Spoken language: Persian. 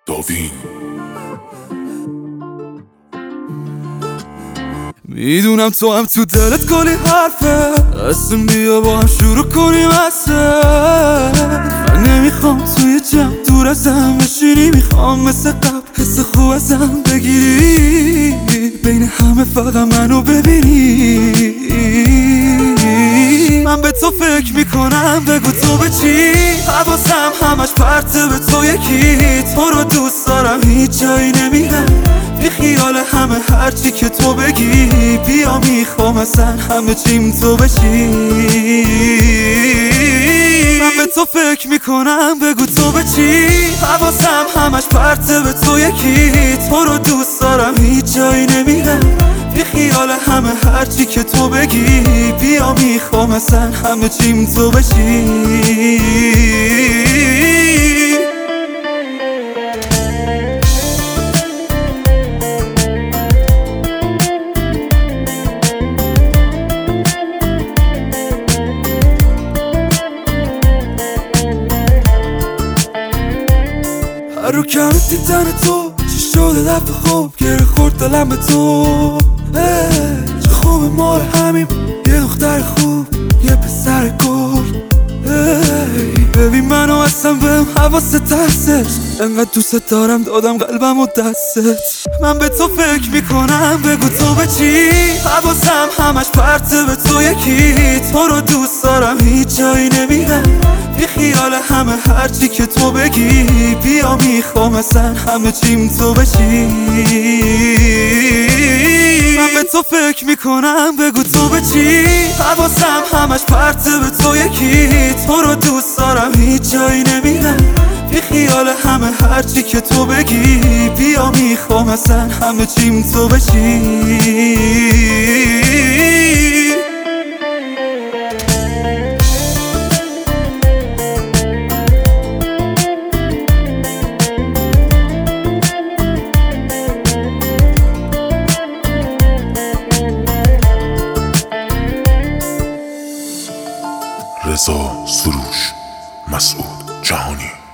داوین میدونم تو هم تو دلت کلی حرفه، قسم بیا با هم شروع کنیم من نمیخوام توی جمع دور ازم بشینی، میخوام مثل قبل حس خوب ازم بگیری، بین همه فقط منو ببینی. من به تو فکر میکنم، بگو تو به چی؟ حواسم همش پرته به تو یکی، تو رو دوست دارم هیچ جایی نمیرم، بی خیال همه هرچی که تو بگی، بیا میخوام اصلا همه چیم تو بشی. من به تو فکر میکنم، بگو تو به چی؟ حواسم همش پرته به تو یکی، تو رو دوست دارم هیچ جایی نمیرم، بی خیال همه هرچی که تو بگی، بیا میخوام اصلا همه چیم تو بشی. رو کم دیدن تو چی شده دفعه خوب گره خورد دلم به تو، چه خوب ما همیم، یه دختر خوب یه پسر گل. ببین منو اصلا بهم حواست هستش، انقدر دوست دارم دادم قلبم و دستت. من به تو فکر میکنم، بگو تو به چی؟ حواسم همش پرته به تو یکی، تو رو دوست دارم هیچ جایی نمیرم، بی خیال همه هرچی که تو بگی، بیا میخوام اصلا همه چیم تو بشی. من به تو فکر میکنم، بگو تو به چی؟ حواسم همش پرته به تو یکی، تو رو دوست دارم هیچ جایی نمیرم، بی خیال همه هرچی که تو بگی، بیا میخوام اصلا همه چیم تو بشی. رضا سروش، مسعود جهانی.